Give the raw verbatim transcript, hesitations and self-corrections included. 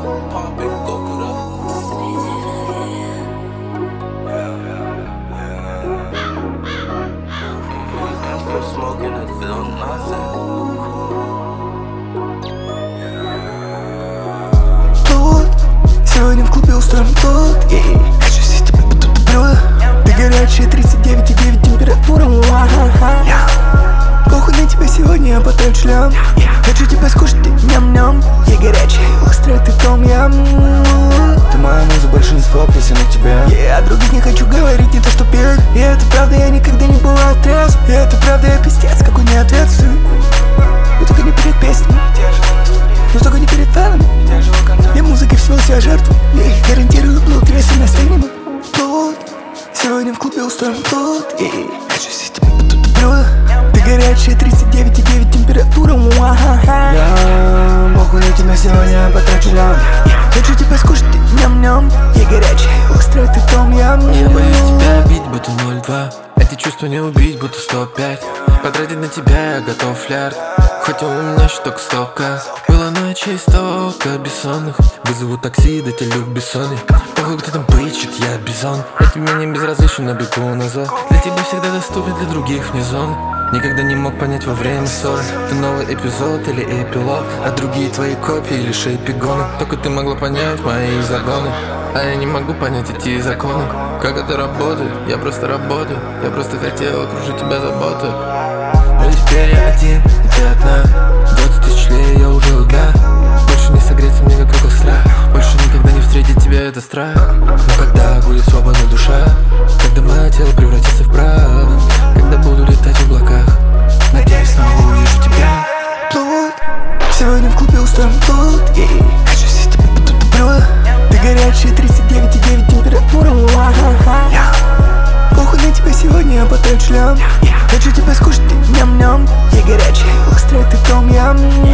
Smoking and feel nothing. Тут сегодня в клубе устроим тут. И хочу съесть тебе тут блюдо. Ты горячая, тридцать девять и девять температура. Похуй на тебя сегодня, я потрачу лям. Хочу тебя скушать, ты ням-ням. Я горячая, острая, ты том-ям. Ты моя муза, большинство песен у тебя. Я о других не хочу говорить, не то что петь. И это правда, я никогда не бывал трезв. И это правда, я пиздец, какой неответственный. Но только не перед песней, но только не перед фанами. Я музыкой всего себя жертву. Я их гарантирую, блуд, если настанем. Тут сегодня в клубе устроим тут. И хочу съесть тебе тут блюдо. Ты горячая, тридцать девять и девять температура. Да, похуй на тебя сегодня, я потрачу лям. Хочу тебя скушать, ты ням-ням. Я горячая, острая, ты том-ям. Я боюсь тебя бить, будто ноль два. Эти чувства не убить, будто сто пять. Потратить на тебя я готов флярт. Хоть у меня щиток столько. Было ночей столько бессонных. Вызову такси, да тебе люк бессонный. Похуй, кто там пычет, я бизон. Я тебе не безразличен, но бегу назад. Для тебя всегда доступен, для других вне зоны. Никогда не мог понять во время ссоры, ты новый эпизод или эпилог, а другие твои копии или шейпигоны. Только ты могла понять мои загоны, а я не могу понять эти законы. Как это работает? Я просто работаю. Я просто хотел окружить тебя заботой. Но теперь я один, и ты одна. Двадцать тысяч лет я уже лга. Больше не согреться мне как костра. Больше никогда не встретить тебя, это страх. Но когда будет свободна душа, когда мое тело превратится в прах, когда буду летать в облаках, надеюсь, снова увижу тебя. Тут сегодня в клубе устроим тут. И хочу съесть тебе тут блюдо. Ты горячая, тридцать девять и девять температура. Похуй на тебя сегодня, я потрачу лям. Хочу тебя скушать, ты ням-ням. Я горячая, острая, ты том-ям.